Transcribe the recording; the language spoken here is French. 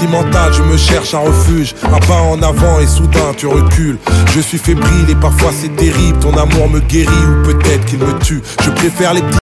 sentimental, je me cherche un refuge. Un pas en avant et soudain tu recules. Je suis fébrile et parfois c'est terrible. Ton amour me guérit ou peut-être qu'il me tue. Je préfère les petits